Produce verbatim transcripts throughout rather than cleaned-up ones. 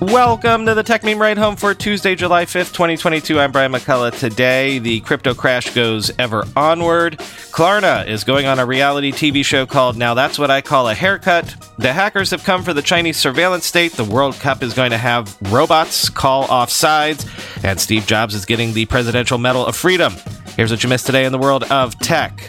Welcome to the Tech Meme Ride Home for Tuesday, July fifth, twenty twenty-two. I'm Brian McCullough. Today, the crypto crash goes ever onward. Klarna is going on a reality T V show called Now That's What I Call a Haircut. The hackers have come for the Chinese surveillance state. The World Cup is going to have robots call off sides. And Steve Jobs is getting the Presidential Medal of Freedom. Here's what you missed today in the world of tech.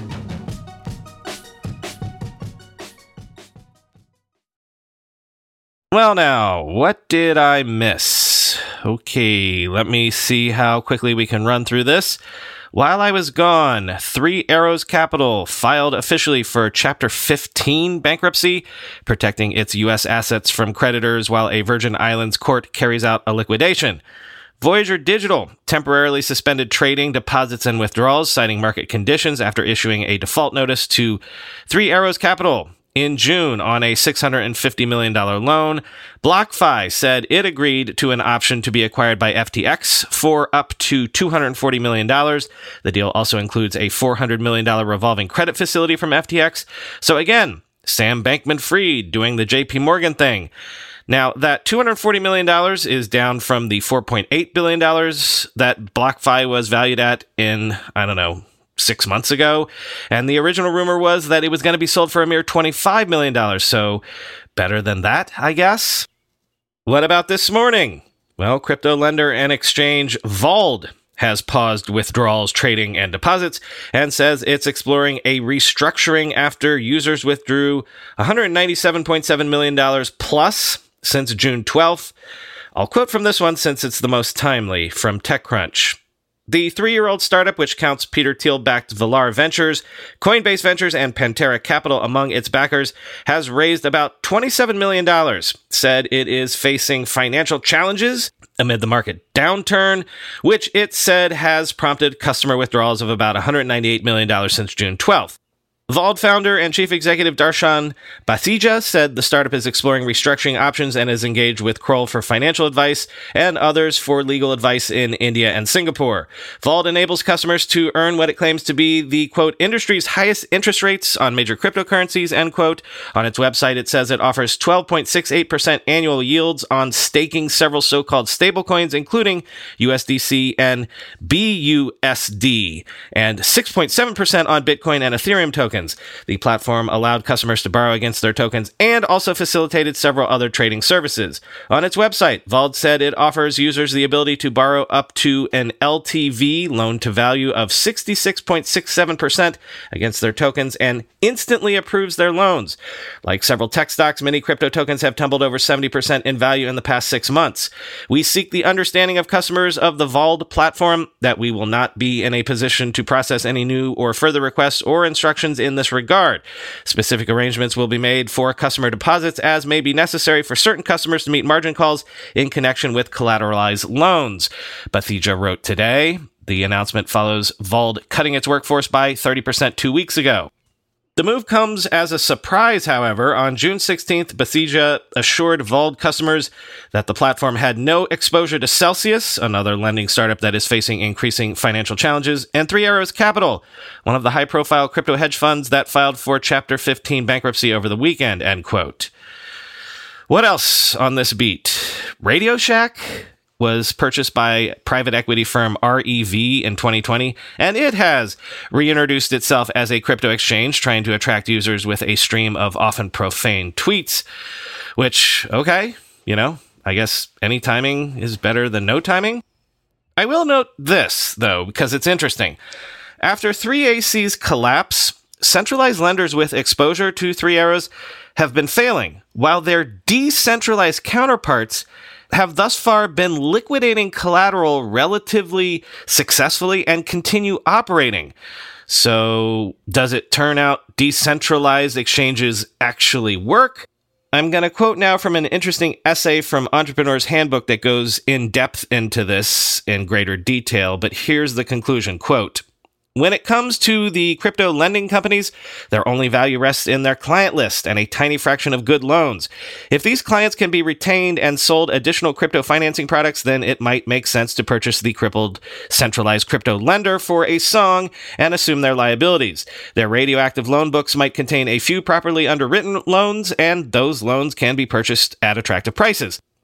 Well, now, what did I miss? Okay, let me see how quickly we can run through this. While I was gone, Three Arrows Capital filed officially for Chapter fifteen bankruptcy, protecting its U S assets from creditors while a Virgin Islands court carries out a liquidation. Voyager Digital temporarily suspended trading, deposits, and withdrawals, citing market conditions after issuing a default notice to Three Arrows Capital in June on a six hundred fifty million dollars loan. BlockFi said it agreed to an option to be acquired by F T X for up to two hundred forty million dollars. The deal also includes a four hundred million dollars revolving credit facility from F T X. So again, Sam Bankman-Fried doing the J P Morgan thing. Now, that two hundred forty million dollars is down from the four point eight billion dollars that BlockFi was valued at in, I don't know, six months ago, and the original rumor was that it was going to be sold for a mere twenty-five million dollars, so better than that, I guess. What about this morning? Well, crypto lender and exchange Vauld has paused withdrawals, trading, and deposits, and says it's exploring a restructuring after users withdrew one hundred ninety-seven point seven million dollars plus since June twelfth. I'll quote from this one since it's the most timely, from TechCrunch. The three-year-old startup, which counts Peter Thiel-backed Valar Ventures, Coinbase Ventures, and Pantera Capital among its backers, has raised about twenty-seven million dollars, said it is facing financial challenges amid the market downturn, which it said has prompted customer withdrawals of about one hundred ninety-eight million dollars since June twelfth. Vauld founder and chief executive Darshan Basija said the startup is exploring restructuring options and is engaged with Kroll for financial advice and others for legal advice in India and Singapore. Vauld enables customers to earn what it claims to be the, quote, industry's highest interest rates on major cryptocurrencies, end quote. On its website, it says it offers twelve point six eight percent annual yields on staking several so-called stablecoins, including U S D C and B U S D, and six point seven percent on Bitcoin and Ethereum tokens. The platform allowed customers to borrow against their tokens and also facilitated several other trading services. On its website, Vauld said it offers users the ability to borrow up to an L T V, loan to value, of sixty-six point six seven percent against their tokens and instantly approves their loans. Like several tech stocks, many crypto tokens have tumbled over seventy percent in value in the past six months. We seek the understanding of customers of the Vauld platform that we will not be in a position to process any new or further requests or instructions in this regard. Specific arrangements will be made for customer deposits as may be necessary for certain customers to meet margin calls in connection with collateralized loans. Bathija wrote today. The announcement follows Vauld cutting its workforce by thirty percent two weeks ago. The move comes as a surprise, however. On June sixteenth, Bathija assured Vauld customers that the platform had no exposure to Celsius, another lending startup that is facing increasing financial challenges, and Three Arrows Capital, one of the high-profile crypto hedge funds that filed for Chapter fifteen bankruptcy over the weekend, end quote. What else on this beat? Radio Shack was purchased by private equity firm R E V in twenty twenty, and it has reintroduced itself as a crypto exchange, trying to attract users with a stream of often profane tweets, which, okay, you know, I guess any timing is better than no timing. I will note this, though, because it's interesting. After three A C's collapse, centralized lenders with exposure to Three Arrows have been failing, while their decentralized counterparts have thus far been liquidating collateral relatively successfully and continue operating. So, does it turn out decentralized exchanges actually work? I'm going to quote now from an interesting essay from Entrepreneur's Handbook that goes in depth into this in greater detail, but here's the conclusion, quote, when it comes to the crypto lending companies, their only value rests in their client list and a tiny fraction of good loans. If these clients can be retained and sold additional crypto financing products, then it might make sense to purchase the crippled centralized crypto lender for a song and assume their liabilities. Their radioactive loan books might contain a few properly underwritten loans, and those loans can be purchased at attractive prices.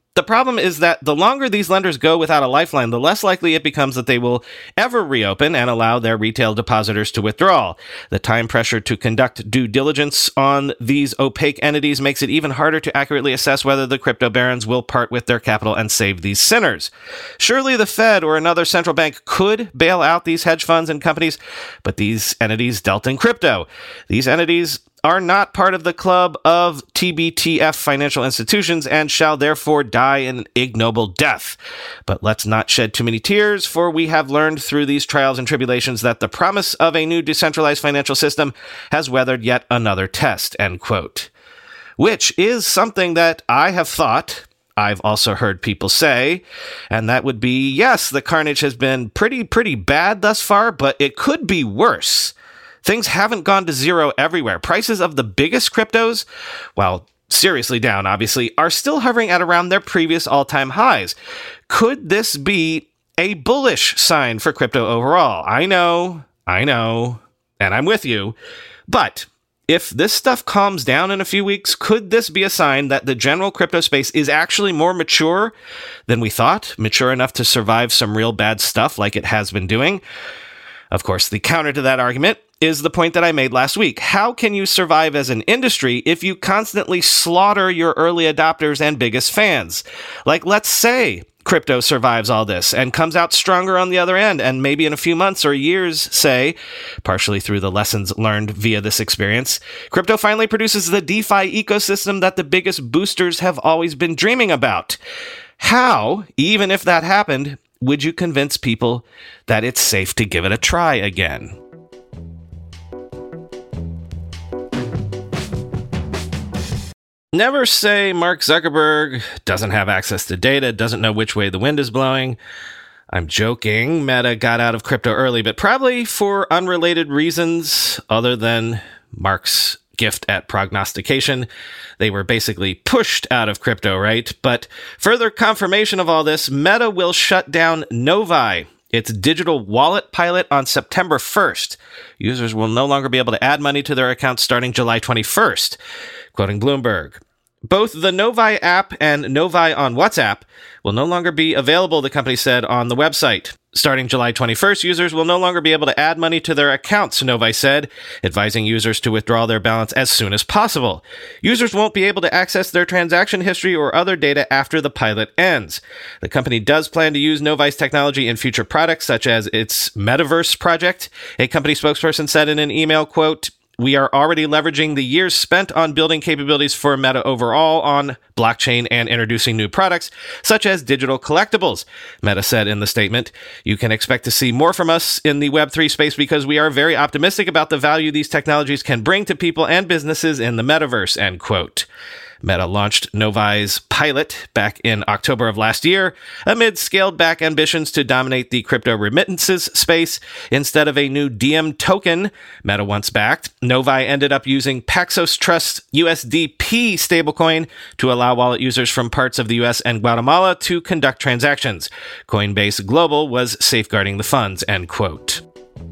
The problem is that the longer these lenders go without a lifeline, the less likely it becomes that they will ever reopen and allow their retail depositors to withdraw. The time pressure to conduct due diligence on these opaque entities makes it even harder to accurately assess whether the crypto barons will part with their capital and save these sinners. Surely the Fed or another central bank could bail out these hedge funds and companies, but these entities dealt in crypto. These entities are not part of the club of T B T F financial institutions and shall therefore die an ignoble death. But let's not shed too many tears, for we have learned through these trials and tribulations that the promise of a new decentralized financial system has weathered yet another test, end quote. Which is something that I have thought, I've also heard people say, and that would be, yes, the carnage has been pretty, pretty bad thus far, but it could be worse. Things haven't gone to zero everywhere. Prices of the biggest cryptos, while seriously down, obviously, are still hovering at around their previous all-time highs. Could this be a bullish sign for crypto overall? I know, I know, and I'm with you. But if this stuff calms down in a few weeks, could this be a sign that the general crypto space is actually more mature than we thought? Mature enough to survive some real bad stuff like it has been doing? Of course, the counter to that argument is the point that I made last week. How can you survive as an industry if you constantly slaughter your early adopters and biggest fans? Like, let's say crypto survives all this and comes out stronger on the other end, and maybe in a few months or years, say, partially through the lessons learned via this experience, crypto finally produces the DeFi ecosystem that the biggest boosters have always been dreaming about. How, even if that happened, would you convince people that it's safe to give it a try again? Never say Mark Zuckerberg doesn't have access to data, doesn't know which way the wind is blowing. I'm joking. Meta got out of crypto early, but probably for unrelated reasons other than Mark's gift at prognostication. They were basically pushed out of crypto, right? But further confirmation of all this, Meta will shut down Novi, its digital wallet pilot, on September first. Users will no longer be able to add money to their accounts starting July twenty-first. Quoting Bloomberg, both the Novi app and Novi on WhatsApp will no longer be available, the company said on the website. Starting July twenty-first, users will no longer be able to add money to their accounts, Novi said, advising users to withdraw their balance as soon as possible. Users won't be able to access their transaction history or other data after the pilot ends. The company does plan to use Novi's technology in future products, such as its Metaverse project. A company spokesperson said in an email, quote, "We are already leveraging the years spent on building capabilities for Meta overall on blockchain and introducing new products, such as digital collectibles," Meta said in the statement. "You can expect to see more from us in the Web three space because we are very optimistic about the value these technologies can bring to people and businesses in the metaverse," end quote. Meta launched Novi's pilot back in October of last year amid scaled-back ambitions to dominate the crypto remittances space. Instead of a new Diem token Meta once backed, Novi ended up using Paxos Trust U S D P stablecoin to allow wallet users from parts of the U S and Guatemala to conduct transactions. Coinbase Global was safeguarding the funds, end quote.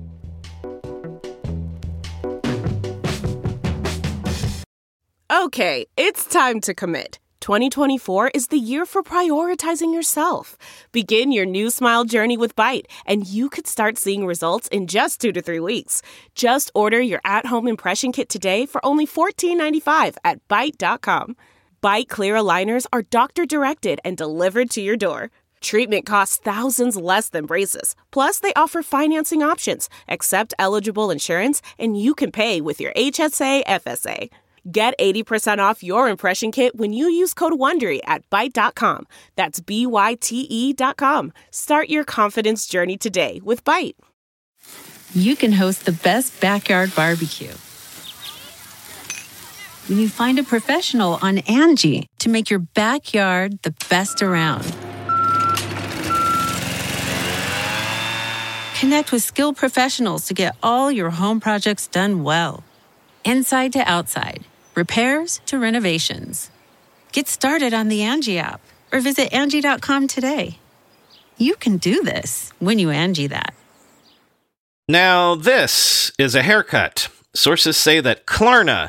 Okay, it's time to commit. twenty twenty-four is the year for prioritizing yourself. Begin your new smile journey with Byte, and you could start seeing results in just two to three weeks. Just order your at-home impression kit today for only fourteen ninety-five at byte dot com. Byte clear aligners are doctor-directed and delivered to your door. Treatment costs thousands less than braces. Plus, they offer financing options, accept eligible insurance, and you can pay with your H S A F S A. Get eighty percent off your impression kit when you use code WONDERY at byte dot com. That's B Y T E dot com. Start your confidence journey today with Byte. You can host the best backyard barbecue when you find a professional on Angie to make your backyard the best around. Connect with skilled professionals to get all your home projects done well. Inside to outside, repairs to renovations. Get started on the Angie app or visit Angie dot com today. You can do this when you Angie that. Now, this is a haircut. Sources say that Klarna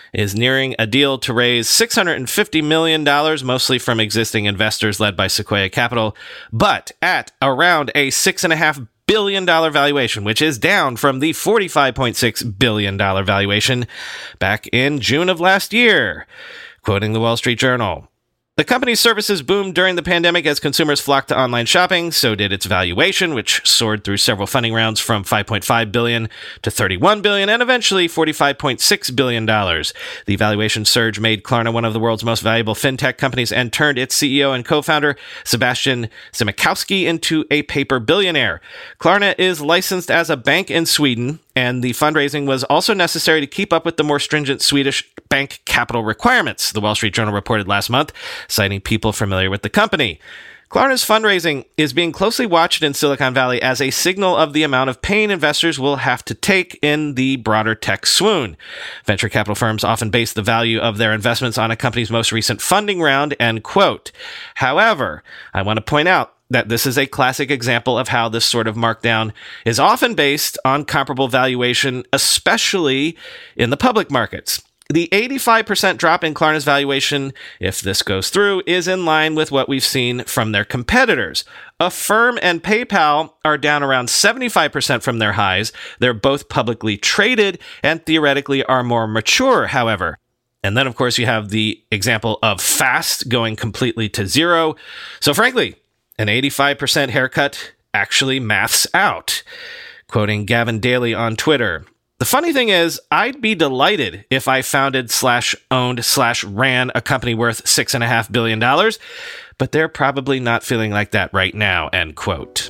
is nearing a deal to raise six hundred fifty million dollars, mostly from existing investors led by Sequoia Capital, but at around a six point five billion dollars valuation, which is down from the forty-five point six billion dollars valuation back in June of last year. Quoting the Wall Street Journal, the company's services boomed during the pandemic as consumers flocked to online shopping. So did its valuation, which soared through several funding rounds from five point five billion dollars to thirty-one billion dollars and eventually forty-five point six billion dollars. The valuation surge made Klarna one of the world's most valuable fintech companies and turned its C E O and co-founder Sebastian Siemiatkowski into a paper billionaire. Klarna is licensed as a bank in Sweden, and the fundraising was also necessary to keep up with the more stringent Swedish bank capital requirements, the Wall Street Journal reported last month, citing people familiar with the company. Klarna's fundraising is being closely watched in Silicon Valley as a signal of the amount of pain investors will have to take in the broader tech swoon. Venture capital firms often base the value of their investments on a company's most recent funding round, end quote. However, I want to point out that this is a classic example of how this sort of markdown is often based on comparable valuation, especially in the public markets. The eighty-five percent drop in Klarna's valuation, if this goes through, is in line with what we've seen from their competitors. Affirm and PayPal are down around seventy-five percent from their highs. They're both publicly traded and theoretically are more mature, however. And then, of course, you have the example of Fast going completely to zero. So frankly, an eighty-five percent haircut actually maths out. Quoting Gavin Daly on Twitter, the funny thing is, I'd be delighted if I founded slash owned slash ran a company worth six and a half billion dollars, but they're probably not feeling like that right now, end quote.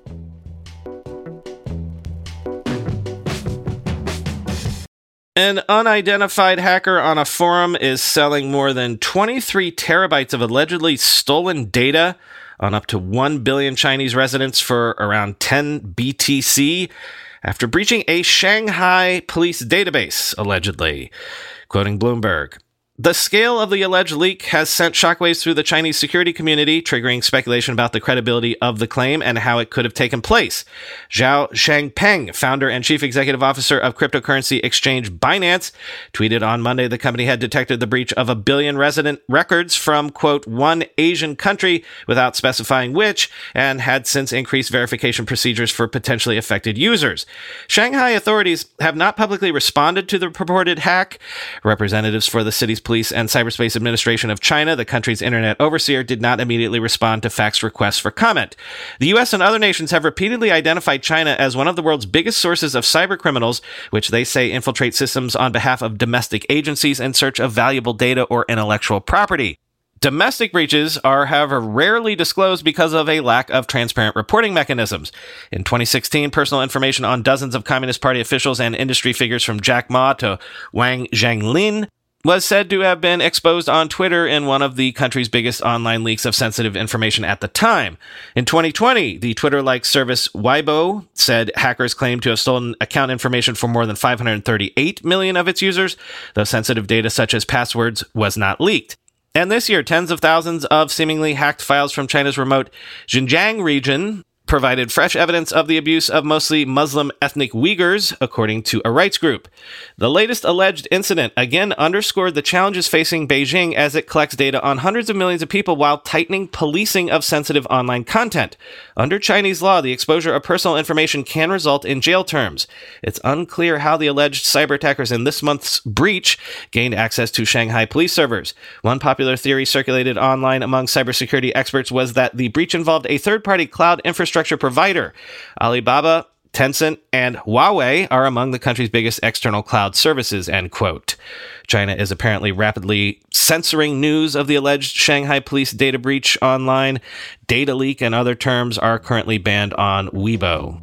An unidentified hacker on a forum is selling more than twenty-three terabytes of allegedly stolen data on up to one billion Chinese residents for around ten B T C after breaching a Shanghai police database, allegedly. Quoting Bloomberg, the scale of the alleged leak has sent shockwaves through the Chinese security community, triggering speculation about the credibility of the claim and how it could have taken place. Zhao Shangpeng, founder and chief executive officer of cryptocurrency exchange Binance, tweeted on Monday the company had detected the breach of a billion resident records from, quote, one Asian country without specifying which, and had since increased verification procedures for potentially affected users. Shanghai authorities have not publicly responded to the purported hack. Representatives for the city's Police and Cyberspace Administration of China, the country's internet overseer, did not immediately respond to fax requests for comment. The U S and other nations have repeatedly identified China as one of the world's biggest sources of cybercriminals, which they say infiltrate systems on behalf of domestic agencies in search of valuable data or intellectual property. Domestic breaches are, however, rarely disclosed because of a lack of transparent reporting mechanisms. In twenty sixteen, personal information on dozens of Communist Party officials and industry figures from Jack Ma to Wang Zhenglin was said to have been exposed on Twitter in one of the country's biggest online leaks of sensitive information at the time. In twenty twenty, the Twitter-like service Weibo said hackers claimed to have stolen account information for more than five hundred thirty-eight million of its users, though sensitive data such as passwords was not leaked. And this year, tens of thousands of seemingly hacked files from China's remote Xinjiang region provided fresh evidence of the abuse of mostly Muslim ethnic Uyghurs, according to a rights group. The latest alleged incident again underscored the challenges facing Beijing as it collects data on hundreds of millions of people while tightening policing of sensitive online content. Under Chinese law, the exposure of personal information can result in jail terms. It's unclear how the alleged cyber attackers in this month's breach gained access to Shanghai police servers. One popular theory circulated online among cybersecurity experts was that the breach involved a third-party cloud infrastructure provider. Alibaba, Tencent, and Huawei are among the country's biggest external cloud services, end quote. China is apparently rapidly censoring news of the alleged Shanghai police data breach online. Data leak and other terms are currently banned on Weibo.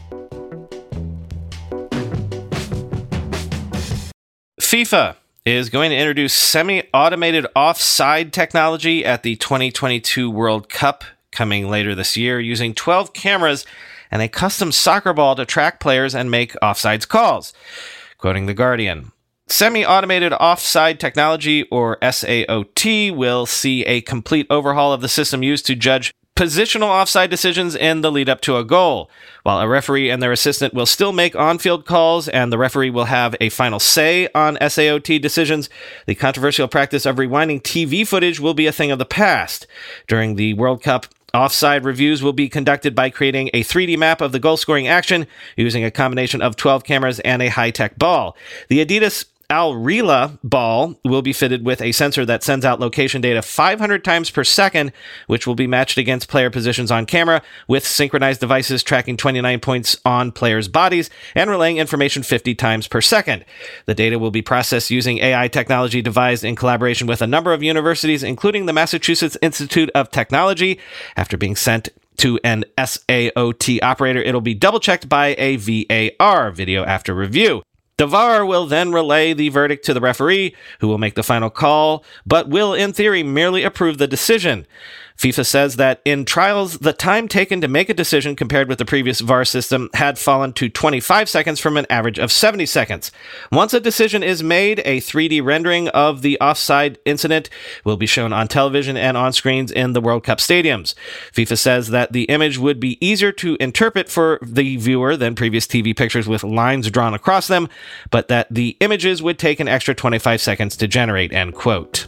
FIFA is going to introduce semi-automated offside technology at the twenty twenty-two World Cup coming later this year, using twelve cameras and a custom soccer ball to track players and make offsides calls. Quoting The Guardian, semi-automated offside technology, or S A O T, will see a complete overhaul of the system used to judge positional offside decisions in the lead up to a goal. While a referee and their assistant will still make on-field calls and the referee will have a final say on S A O T decisions, the controversial practice of rewinding T V footage will be a thing of the past. During the World Cup, offside reviews will be conducted by creating a three D map of the goal-scoring action using a combination of twelve cameras and a high-tech ball. The Adidas Al-Rila ball will be fitted with a sensor that sends out location data five hundred times per second, which will be matched against player positions on camera, with synchronized devices tracking twenty-nine points on players' bodies and relaying information fifty times per second. The data will be processed using A I technology devised in collaboration with a number of universities, including the Massachusetts Institute of Technology. After being sent to an S A O T operator, it'll be double-checked by a V A R, video after review. The V A R will then relay the verdict to the referee, who will make the final call, but will, in theory, merely approve the decision. FIFA says that in trials, the time taken to make a decision compared with the previous V A R system had fallen to twenty-five seconds from an average of seventy seconds. Once a decision is made, a three D rendering of the offside incident will be shown on television and on screens in the World Cup stadiums. FIFA says that the image would be easier to interpret for the viewer than previous T V pictures with lines drawn across them, but that the images would take an extra twenty-five seconds to generate, end quote.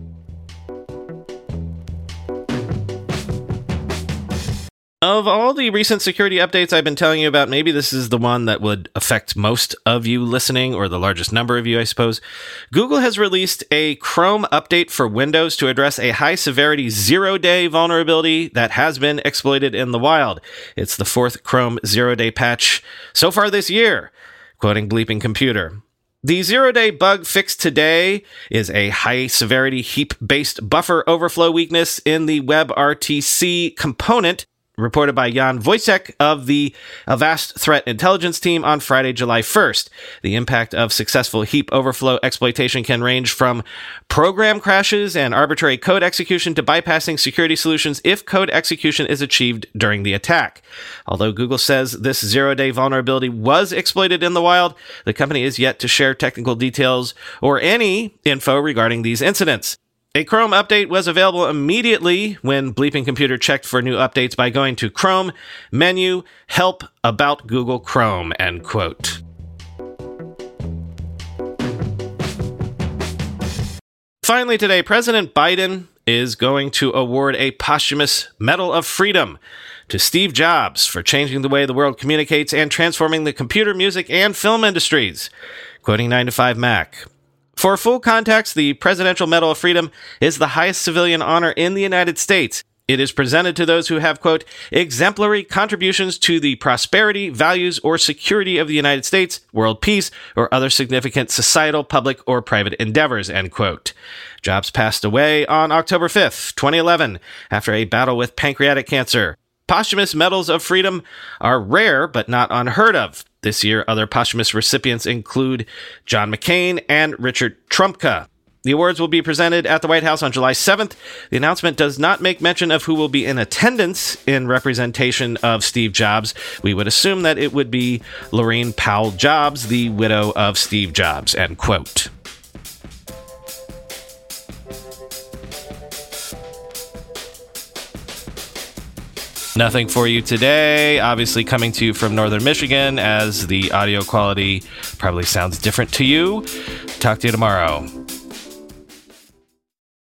Of all the recent security updates I've been telling you about, maybe this is the one that would affect most of you listening, or the largest number of you, I suppose. Google has released a Chrome update for Windows to address a high-severity zero-day vulnerability that has been exploited in the wild. It's the fourth Chrome zero-day patch so far this year, quoting Bleeping Computer. The zero-day bug fixed today is a high-severity heap-based buffer overflow weakness in the WebRTC component, reported by Jan Wojcik of the Avast Threat Intelligence Team on Friday, July first. The impact of successful heap overflow exploitation can range from program crashes and arbitrary code execution to bypassing security solutions if code execution is achieved during the attack. Although Google says this zero-day vulnerability was exploited in the wild, the company is yet to share technical details or any info regarding these incidents. A Chrome update was available immediately when Bleeping Computer checked for new updates by going to Chrome, Menu, Help, About Google Chrome, end quote. Finally today, President Biden is going to award a posthumous Medal of Freedom to Steve Jobs for changing the way the world communicates and transforming the computer, music, and film industries, quoting nine to five Mac. For full context, the Presidential Medal of Freedom is the highest civilian honor in the United States. It is presented to those who have, quote, exemplary contributions to the prosperity, values, or security of the United States, world peace, or other significant societal, public, or private endeavors, end quote. Jobs passed away on October fifth, twenty eleven, after a battle with pancreatic cancer. Posthumous Medals of Freedom are rare, but not unheard of. This year, other posthumous recipients include John McCain and Richard Trumka. The awards will be presented at the White House on July seventh. The announcement does not make mention of who will be in attendance in representation of Steve Jobs. We would assume that it would be Laurene Powell Jobs, the widow of Steve Jobs, end quote. Nothing for you today, obviously coming to you from Northern Michigan, as the audio quality probably sounds different to you. Talk to you tomorrow.